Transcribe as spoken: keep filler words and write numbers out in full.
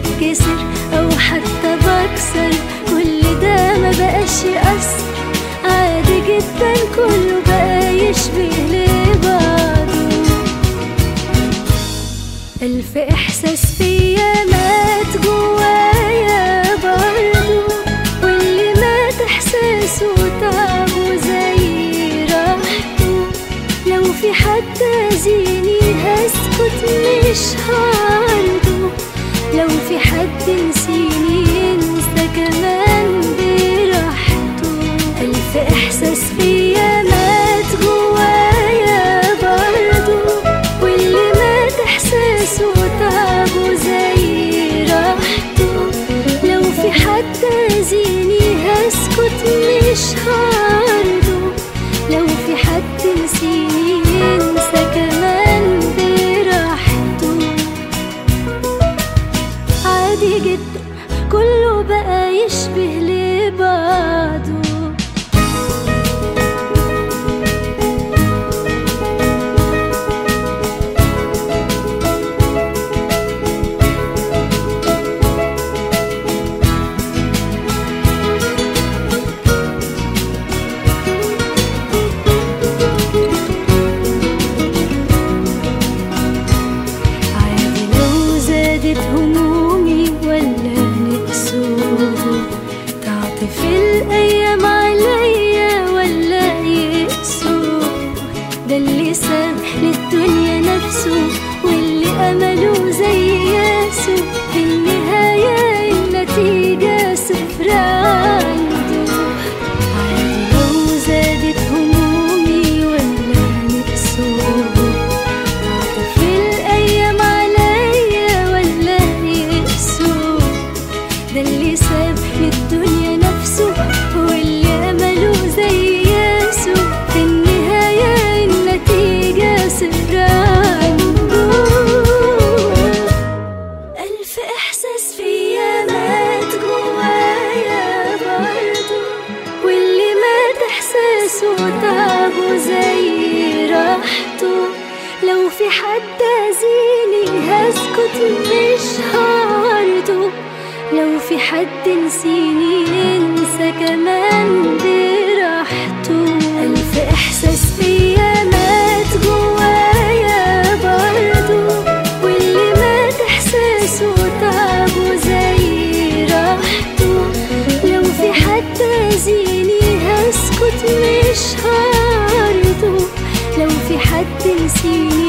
بتكسر أو حتى بكسر، كل ده ما بقاش يأثر، عادي جدا كله بقى يشبه لبعضه. ألف إحساس فيا مات جوايا برضه، واللي مات إحساسه وتعبه زي راحته. لو في حد أذيني هسكت مش هعرضه، لو في حد نسيني ينسى كمان براحته. ألف إحساس فيا مات جوايا برضه، واللي مات إحساسه وتعبه زي راحته. لو في حد أذيني هسكت مش هعرضه، لو في حد نسيني ينسى كمان براحته. عادي جدا كله بقى يشبه لبعضه. همومي ولا نقصوه، تعطف الأيام عليا ولا يقسوه. ده اللي ساب للدنيا نفسه واللي أمله زي ياسو، في النهاية النتيجة صفر عنده. عادي لو زادت همومي ولا نقصوه، تعطف الأيام ده اللي ساب للدنيا نفسه واللي أمله زي ياسو، في النهاية النتيجة صفر عنده. ألف إحساس فيا مات جوايا برضه، واللي مات إحساسه وتعبه زي راحته. لو في حد أذيني هسكت مش هعرضه، لو في حد نسيني ينسى كمان براحته. ألف إحساس فيا مات جوايا برضه، واللي مات إحساسه وتعبه زي راحته. لو في حد أذيني هسكت مش هعرضه، لو في حد نسيني